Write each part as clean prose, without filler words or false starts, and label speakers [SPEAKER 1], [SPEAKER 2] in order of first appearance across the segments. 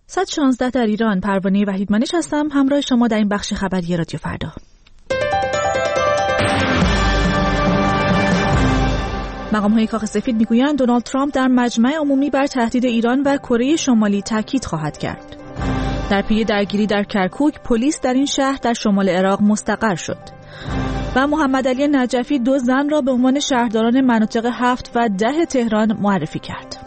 [SPEAKER 1] 116 در ایران. پروانه وحیدمانش هستم، همراه شما در این بخش خبری رادیو فردا. مقام‌های کاخ سفید میگویند دونالد ترامپ در مجمع عمومی بر تهدید ایران و کره شمالی تاکید خواهد کرد. در پی درگیری در کرکوک، پلیس در این شهر در شمال عراق مستقر شد. و محمد علی نجفی 2 زن را به عنوان شهرداران مناطق 7 و 10 تهران معرفی کرد.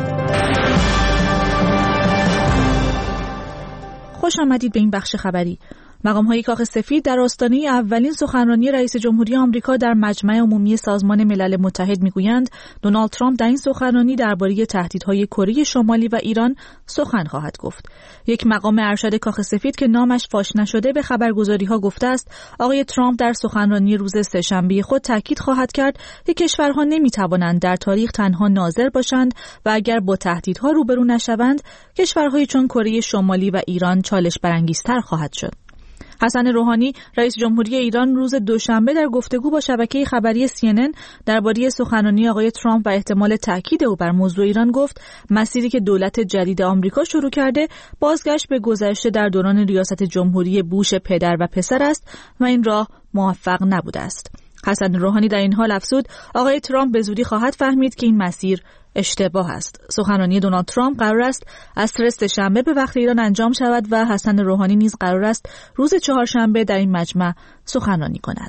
[SPEAKER 1] خوش آمدید به این بخش خبری. مقام‌های کاخ سفید در آستانه اولین سخنرانی رئیس جمهوری آمریکا در مجمع عمومی سازمان ملل متحد میگویند دونالد ترامپ در این سخنرانی درباره تهدیدهای کره شمالی و ایران سخن خواهد گفت. یک مقام ارشد کاخ سفید که نامش فاش نشده به خبرگزاری‌ها گفته است آقای ترامپ در سخنرانی روز سه‌شنبه خود تاکید خواهد کرد که کشورها نمی‌توانند در تاریخ تنها ناظر باشند و اگر با تهدیدها روبرو نشوند، کشورهایی چون کره شمالی و ایران چالش برانگیزتر خواهد شد. حسن روحانی رئیس جمهوری ایران روز دوشنبه در گفتگو با شبکه خبری CNN درباره سخنرانی آقای ترامپ و احتمال تاکید او بر موضوع ایران گفت مسیری که دولت جدید آمریکا شروع کرده بازگشت به گذشته در دوران ریاست جمهوری بوش پدر و پسر است و این راه موفق نبوده است. حسن روحانی در این حال افزود آقای ترامپ به زودی خواهد فهمید که این مسیر اشتباه است. سخنرانی دونالد ترامپ قرار است عصر سه‌شنبه به وقت ایران انجام شود و حسن روحانی نیز قرار است روز چهارشنبه در این مجمع سخنرانی کند.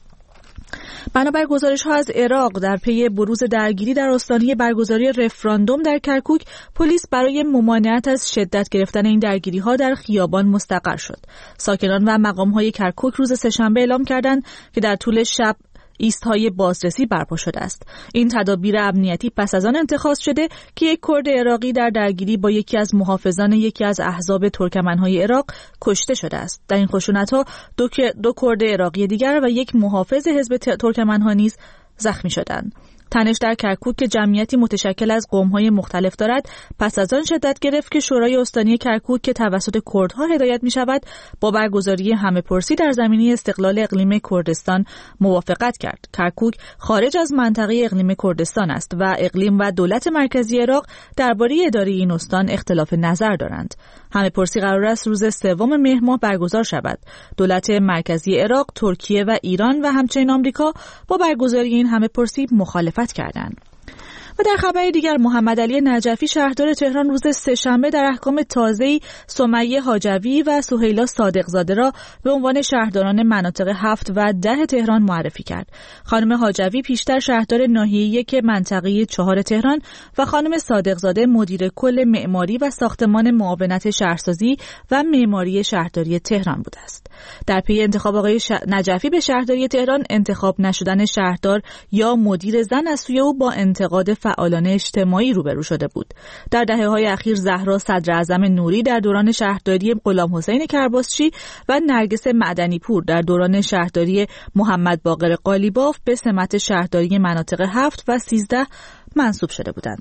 [SPEAKER 1] بنابر گزارش‌ها از عراق در پی بروز درگیری در آستانه برگزاری رفراندوم در کرکوک، پلیس برای ممانعت از شدت گرفتن این درگیری‌ها در خیابان مستقر شد. ساکنان و مقام‌های کرکوک روز سه‌شنبه اعلام کردند که در طول شب ایست‌های بازرسی برپا شده است. این تدابیر امنیتی پس از آن اتخاذ شده که یک کرد عراقی در درگیری با یکی از محافظان یکی از احزاب ترکمن‌های عراق کشته شده است. در این خشونت‌ها دو کرد عراقی دیگر و یک محافظ حزب ترکمن‌ها نیز زخمی شدند. تنش در کرکوک که جمعیتی متشکل از قوم‌های مختلف دارد پس از آن شدت گرفت که شورای استانی کرکوک که توسط کردها هدایت می‌شود با برگزاری همه‌پرسی در زمینه استقلال اقلیم کردستان موافقت کرد. کرکوک خارج از منطقه اقلیم کردستان است و اقلیم و دولت مرکزی عراق درباره اداره این استان اختلاف نظر دارند. همه‌پرسی قرار است روز 3 مهر ماه برگزار شود. دولت مرکزی عراق، ترکیه و ایران و همچنین آمریکا با برگزاری این همه‌پرسی مخالفت کردند. و در خبر دیگر محمد علی نجفی شهردار تهران روز سه‌شنبه در احکام تازه‌ای سمیه حاجوی و سهیلا صادقزاده را به عنوان شهرداران مناطق 7 و 10 تهران معرفی کرد. خانم حاجوی پیشتر شهردار ناحیه 1 منطقه 4 تهران و خانم صادقزاده مدیر کل معماری و ساختمان معاونت شهرسازی و معماری شهرداری تهران بوده است. در پی انتخاب آقای نجفی به شهرداری تهران، انتخاب نشدن شهردار یا مدیر زن از سوی او با انتقاد فعالان اجتماعی روبرو شده بود. در دهه‌های اخیر زهرا صدراعظم نوری در دوران شهرداری غلامحسین کرباسچی و نرگس معدنی پور در دوران شهرداری محمد باقر قالیباف به سمت شهرداری مناطق 7 و 13 منصوب شده بودند.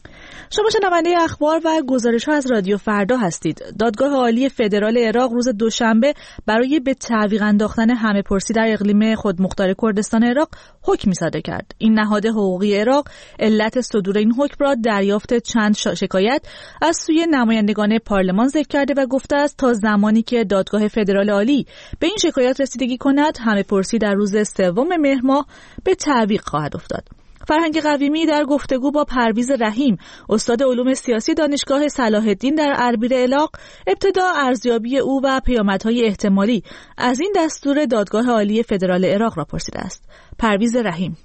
[SPEAKER 1] شما شنونده اخبار و گزارش‌ها از رادیو فردا هستید. دادگاه عالی فدرال عراق روز دوشنبه برای به تعویق انداختن همه‌پرسی در اقلیم خودمختار کردستان عراق حکمی صادر کرد. این نهاد حقوقی عراق علت صدور این حکم را دریافت چند شکایت از سوی نمایندگان پارلمان ذکر کرده و گفته است تا زمانی که دادگاه فدرال عالی به این شکایات رسیدگی کند، همه‌پرسی در روز 3 مهر ماه به تعویق خواهد افتاد. فرهنگ قویمی در گفتگو با پرویز رحیم، استاد علوم سیاسی دانشگاه صلاح الدین در اربیل عراق، ابتدا ارزیابی او و پیامدهای احتمالی از این دستور دادگاه عالی فدرال عراق را پرسیده است. پرویز رحیم: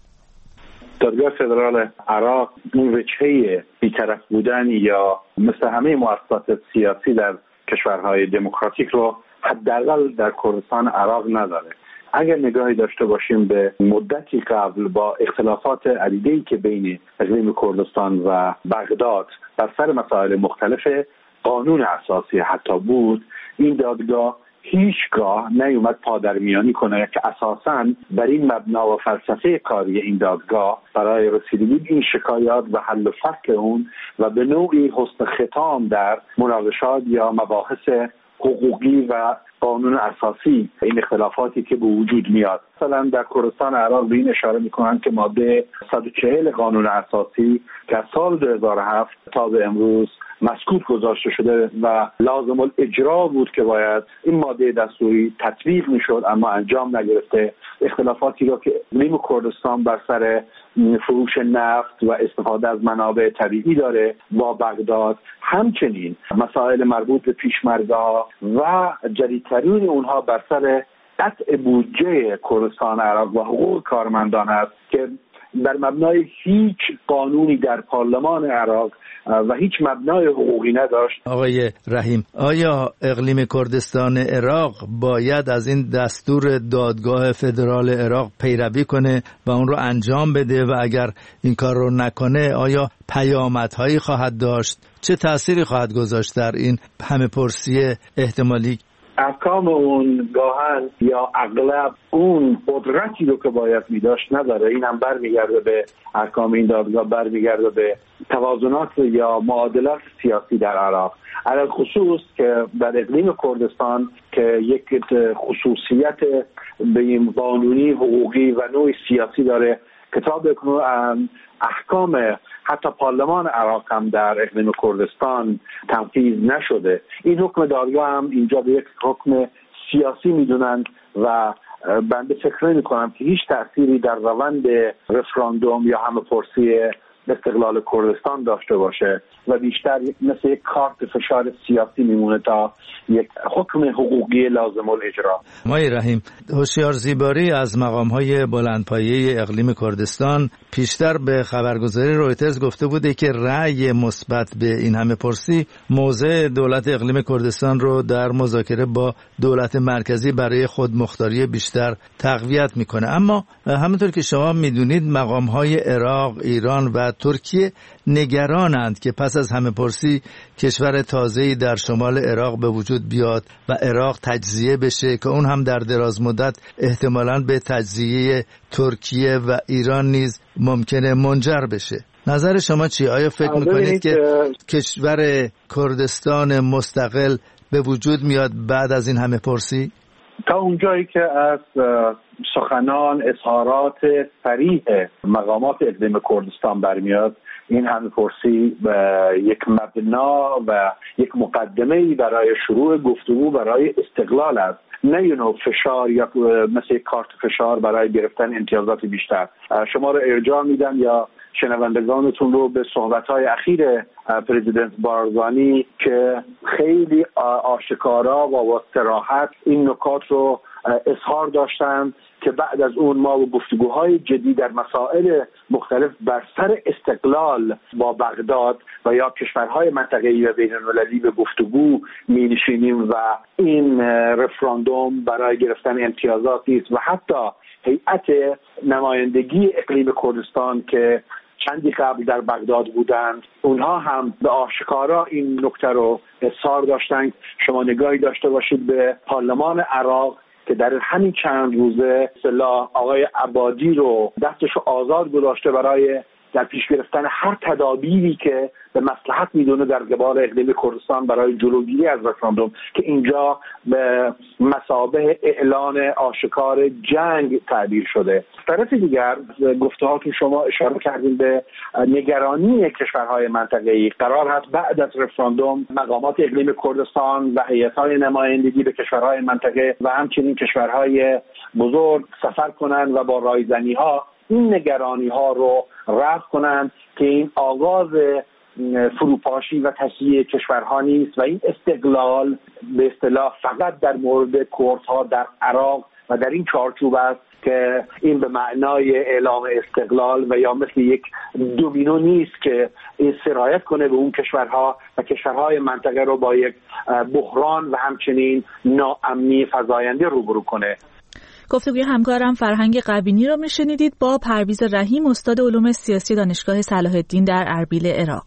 [SPEAKER 2] دادگاه فدرال عراق اون وجهه بی‌طرف بودن یا مثل همه مؤسسات سیاسی در کشورهای دموکراتیک رو حداقل در کردستان عراق نداره. اگر نگاهی داشته باشیم به مدتی قبل با اختلافات عدیده‌ای که بین اقلیم کردستان و بغداد بر سر مسائل مختلف قانون اساسی حتی بود، این دادگاه هیچگاه نیومد پادرمیانی کنه که اساساً بر این مبنا و فلسفه کاری این دادگاه برای رسیدگی به این شکایات و حل و فصل اون و به نوعی حسن ختام در مناقشات یا مباحث حقوقی و قانون اساسی این اختلافاتی که به وجود میاد. مثلا در کردستان عراق به این اشاره میکنن که ماده 140 قانون اساسی که از سال 2007 تا به امروز مسکوت گذاشته شده و لازم الاجرا بود که باید این ماده دستوری تطبیق میشد، اما انجام نگرفته. اختلافاتی را که اقلیم کردستان بر سر فروش نفت و استفاده از منابع طبیعی داره با بغداد، همچنین مسائل مربوط به پیشمرده‌ها و جدیدترین اونها بر سر قطع بودجه کردستان عراق و حقوق کارمندان است که در مبنای هیچ قانونی در پارلمان عراق و هیچ مبنای حقوقی نداشت.
[SPEAKER 3] آقای رحیم، آیا اقلیم کردستان عراق باید از این دستور دادگاه فدرال عراق پیروی کنه و اون رو انجام بده و اگر این کار رو نکنه آیا پیامدهایی خواهد داشت؟ چه تأثیری خواهد گذاشت در این همه پرسی احتمالی؟
[SPEAKER 2] احکام اون گاهن یا اغلب اون قدرتی رو که باید میداشت نداره. این هم برمیگرده به احکام این دادگاه، برمیگرده به توازنات یا معادلات سیاسی در عراق، علاوه خصوص که در اقلیم کردستان که یک خصوصیت به قانونی، حقوقی و نوع سیاسی داره. کتاب احکام حتی پارلمان عراق هم در اقلیم کردستان تنفیذ نشده. این حکم دادگاه هم اینجا به یک حکم سیاسی میدونند و بنده فکر نمی کنم که هیچ تأثیری در روند رفراندوم یا همه پرسی استقلال کردستان داشته باشه و بیشتر مثل یک کارت فشار سیاسی میمونه تا یک حکم حقوقی لازم الاجرا.
[SPEAKER 3] آقای رحیم، هوشیار زیباری از مقام‌های بلندپایه اقلیم کردستان پیشتر به خبرگزاری رویترز گفته بوده که رأی مثبت به این همه پرسی موضع دولت اقلیم کردستان رو در مذاکره با دولت مرکزی برای خودمختاری بیشتر تقویت میکنه. اما همونطور که شما میدونید مقام‌های عراق، ایران و ترکیه نگرانند که پس از همه پرسی کشور تازه‌ای در شمال عراق به وجود بیاد و عراق تجزیه بشه که اون هم در دراز مدت احتمالاً به تجزیه ترکیه و ایران نیز ممکنه منجر بشه. نظر شما چی؟ آیا فکر میکنید که کشور کردستان مستقل به وجود میاد بعد از این همه پرسی؟
[SPEAKER 2] تا اونجایی که از سخنان، اظهارات صریح مقامات اقلیم کردستان برمیاد، این همه پرسی یک مبنا و یک مقدمه‌ای برای شروع گفتگو برای استقلال است، نه یه نوع فشار یا مثل کارت فشار برای گرفتن امتیازات بیشتر. شما رو ارجاع میدم یا شنوندگانتون رو به صحبت‌های اخیر پرزیدنت بارزانی که خیلی آشکارا و با صراحت این نکات رو اظهار داشتن که بعد از اون ما با گفتگوهای جدی در مسائل مختلف بر سر استقلال با بغداد و یا کشورهای منطقه‌ای و بین‌المللی به گفتگو می‌نشینیم و این رفراندوم برای گرفتن امتیازاتی است و حتی هیئت نمایندگی اقلیم کردستان که چندی قبل در بغداد بودند اونها هم به آشکارا این نکته رو اظهار داشتند. شما نگاهی داشته باشید به پارلمان عراق که در همین چند روزه اصطلاح آقای عبادی رو دستش آزاد گذاشته برای در پیش گرفتن هر تدابیری که به مصلحت میدونه در قبال اقلیم کردستان برای جلوگیری از رفراندوم که اینجا به مثابه اعلان آشکار جنگ تعبیر شده. طرف دیگر گفته‌ها که شما اشاره کردین به نگرانی کشورهای منطقه‌ای، قرار هست بعد از رفراندوم مقامات اقلیم کردستان و هیئت‌های نمایندگی به کشورهای منطقه و همچنین کشورهای بزرگ سفر کنند و با رایزنی‌ها این نگرانی‌ها رو رفع کنند که این آغاز فروپاشی و تسییه کشورها نیست و این استقلال به اصطلاح فقط در مورد کردها در عراق و در این چارچوب است که این به معنای اعلام استقلال و یا مثل یک دومینو نیست که این سرایت کنه به اون کشورها و کشورهای منطقه رو با یک بحران و همچنین ناامنی فزاینده روبرو کنه.
[SPEAKER 1] گفتگوی همکارم فرهنگ قبینی رو میشنیدید با پرویز رحیم، استاد علوم سیاسی دانشگاه صلاح الدین در اربیل، عراق.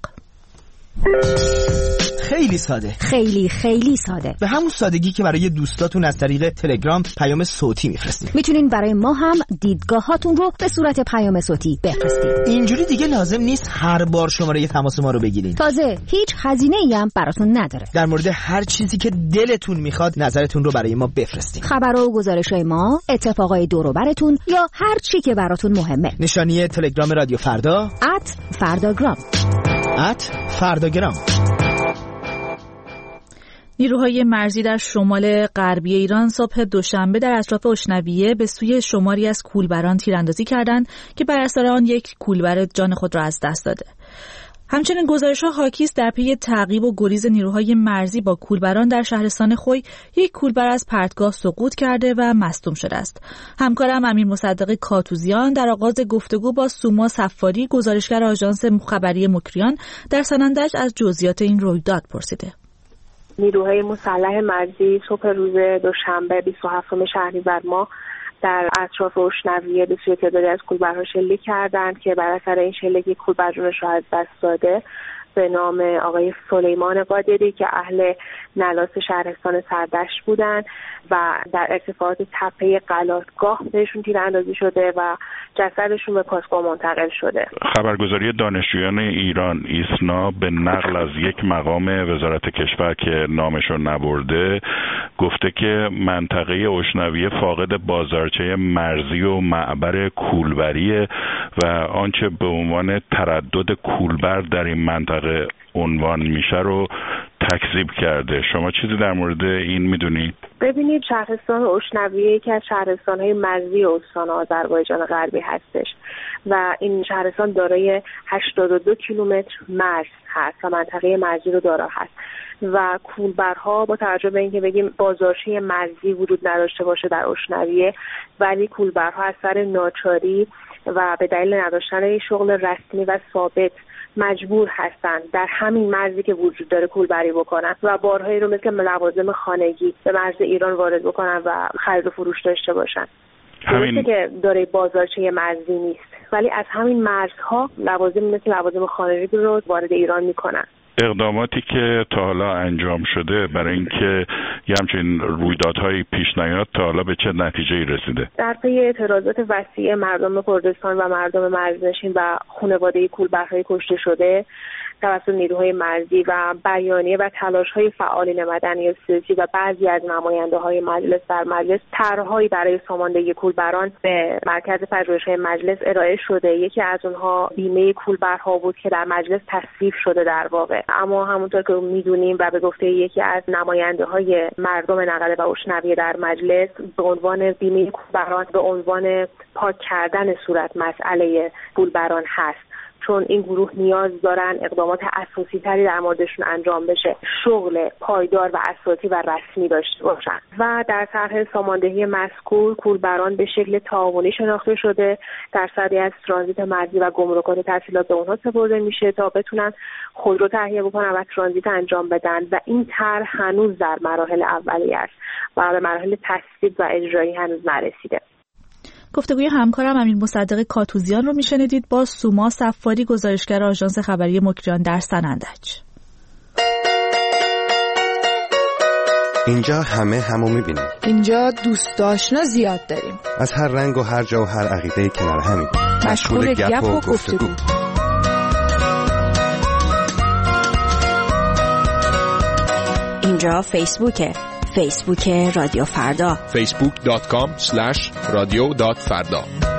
[SPEAKER 4] خیلی ساده،
[SPEAKER 5] خیلی ساده،
[SPEAKER 4] به همون سادگی که برای دوستاتون از طریق تلگرام پیام صوتی میفرستید.
[SPEAKER 5] میتونین برای ما هم دیدگاهاتون رو به صورت پیام صوتی بفرستید.
[SPEAKER 4] اینجوری دیگه لازم نیست هر بار شماره تماس ما رو بگیرید.
[SPEAKER 5] تازه هیچ هزینه‌ای هم براتون نداره.
[SPEAKER 4] در مورد هر چیزی که دلتون میخواد نظرتون رو برای ما بفرستید.
[SPEAKER 5] خبرها و گزارش‌های ما، اتفاقای دور و براتون یا هر چی که براتون مهمه.
[SPEAKER 4] نشانی تلگرام رادیو فردا @فرداگرام.
[SPEAKER 1] نیروهای مرزی در شمال غربی ایران صبح دوشنبه در اطراف اشنویه به سوی شماری از کولبران تیراندازی کردند که بر اثر آن یک کولبر جان خود را از دست داده. همچنین گزارش‌ها حاکی است در پی تعقیب و گریز نیروهای مرزی با کولبران در شهرستان خوی یک کولبر از پرتگاه سقوط کرده و مصدوم شده است. همکارم امیر مصدق کاتوزیان در آغاز گفتگو با سوما صفاری گزارشگر آژانس خبری مکریان در سنندج از جزئیات این رویداد پرسیده.
[SPEAKER 6] نیروهای مسلح مرزی صبح روز دوشنبه 27 شهریور ماه در اطراف اشنویه به سوی تعدادی از کولبرها شلیک کردند که بر اثر این شلیک یک کولبر جونش را از دست داده به نام آقای سلیمان قادری که اهل نلاس شهرستان سردشت بودند و در ارتفاعات تپه قلاتگاه بهشون تیراندازی شده و جسدشون به پاسگاه منتقل شده.
[SPEAKER 7] خبرگزاری دانشجویان ایران ایسنا به نقل از یک مقام وزارت کشور که نامشو نبرده گفته که منطقه اشنویه فاقد بازارچه مرزی و معبر کولبریه و آنچه به عنوان تردد کولبر در این منطقه عنوان میشه رو تکذیب کرده. شما چیزی در مورد این میدونید؟
[SPEAKER 6] ببینید، شهرستان اشنویه یکی از شهرستان‌های مرزی استان آذربایجان غربی هستش و این شهرستان دارای 82 کیلومتر مرز هست و منطقه مرزی رو دارا هست و کولبرها با توجه به اینکه بگیم بازارچه مرزی وجود نداشته باشه در اشنویه، ولی کولبرها از سر ناچاری و به دلیل نداشتن شغل رسمی و ثابت مجبور هستند در همین مرزی که وجود داره کولبری بکنن و بارهایی رو مثل لوازم خانگی به مرز ایران وارد بکنن و خرید و فروش داشته باشن. همین که داره بازارچه مرزی نیست، ولی از همین مرزها لوازم مثل لوازم خانگی رو وارد ایران میکنن.
[SPEAKER 7] اقداماتی که تا حالا انجام شده برای اینکه یه همچین رویدادهایی پیش نیاد تا حالا به چه نتیجه‌ای رسیده؟
[SPEAKER 6] در پی اعتراضات وسیع مردم کردستان و مردم مرزنشین و خانواده کولبرهای کشته شده توسط نیروهای مرزی و بیانیه و تلاش‌های فعالین مدنی و سیاسی و بعضی از نماینده‌های مجلس در مجلس طرح‌هایی برای ساماندهی کولبران به مرکز پژوهش‌های مجلس ارائه شده. یکی از اونها بیمه کولبرها بود که در مجلس تصویب شده در واقع، اما همونطور که می‌دونیم و به گفته یکی از نماینده‌های مردم نقره و اشنویه در مجلس، به عنوان بیمه کولبران به عنوان پاک کردن صورت مسئله کولبران هست، چون این گروه نیاز دارن اقدامات اساسی تری در موردشون انجام بشه، شغل پایدار و اساسی و رسمی داشته باشن و در طرح ساماندهی مذکور کولبران به شکل تعاونی شناخته شده. درصدی از ترانزیت مرزی و گمرکات تحصیلات به اونها سپرده میشه تا بتونن خودرو تهیه بکنن و ترانزیت انجام بدن و این طرح هنوز در مراحل اولیه است و به مراحل تصویب و اجرایی هنوز نرسیده.
[SPEAKER 1] گفتگوی همکارم امیر مصدق کاتوزیان رو میشنیدید با سوما صفاری گزارشگر آژانس خبری مکریان در سنندج.
[SPEAKER 8] اینجا همو میبینیم.
[SPEAKER 9] اینجا دوست آشنا زیاد داریم.
[SPEAKER 8] از هر رنگ و هر جا و هر عقیده کنار همیم.
[SPEAKER 9] مشغول گپ و گفتگو.
[SPEAKER 5] اینجا فیسبوک رادیو فردا.
[SPEAKER 10] facebook.com/radio.farda.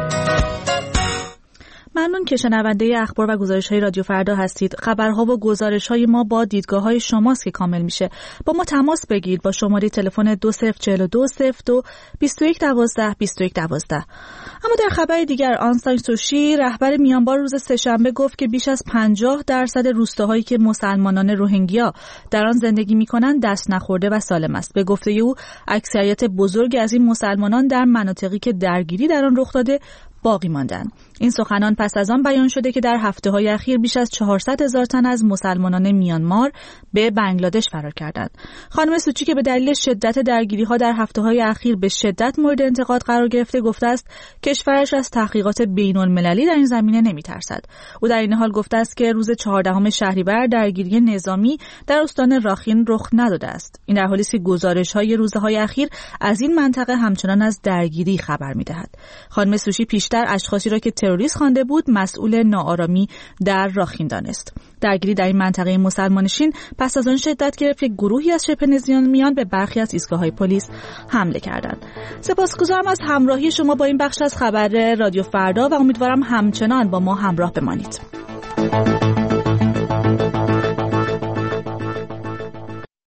[SPEAKER 1] ممنون که شنونده اخبار و گزارش‌های رادیو فردا هستید. خبرها و گزارش‌های ما با دیدگاه‌های شماست که کامل میشه. با ما تماس بگیرید با شماره تلفن 204202 2112 2112. اما در خبر دیگر، آن سان سوچی رهبر میانمار روز سه‌شنبه گفت که بیش از 50% روستاهایی که مسلمانان روهینگیا در آن زندگی می‌کنند دست نخورده و سالم است. به گفته او اکثریت بزرگ از این مسلمانان در مناطقی که درگیری در آن رخ داده باقی ماندند. این سخنان پس از آن بیان شده که در هفته‌های اخیر بیش از 400,000 تن از مسلمانان میانمار به بنگلادش فرار کردند. خانم سوچی که به دلیل شدت درگیری‌ها در هفته‌های اخیر به شدت مورد انتقاد قرار گرفته گفته است کشورش از تحقیقات بین‌المللی در این زمینه نمی‌ترسد. او در این حال گفته است که روز 14 شهریور درگیری نظامی در استان راخین رخ نداده است. این در حالی است که گزارش‌های روزهای اخیر از این منطقه همچنان از درگیری خبر می‌دهد. خانم سوچی پیشتر اشخاصی را که تروریست خوانده بود مسئول ناآرامی در راخین دانست. درگیری در این منطقه مسلمانشین پس از آن شدت گرفت که گروهی از شبه نظامیان به برخی از ایستگاه‌های پلیس حمله کردند. سپاسگزارم از همراهی شما با این بخش از خبر رادیو فردا و امیدوارم همچنان با ما همراه بمانید.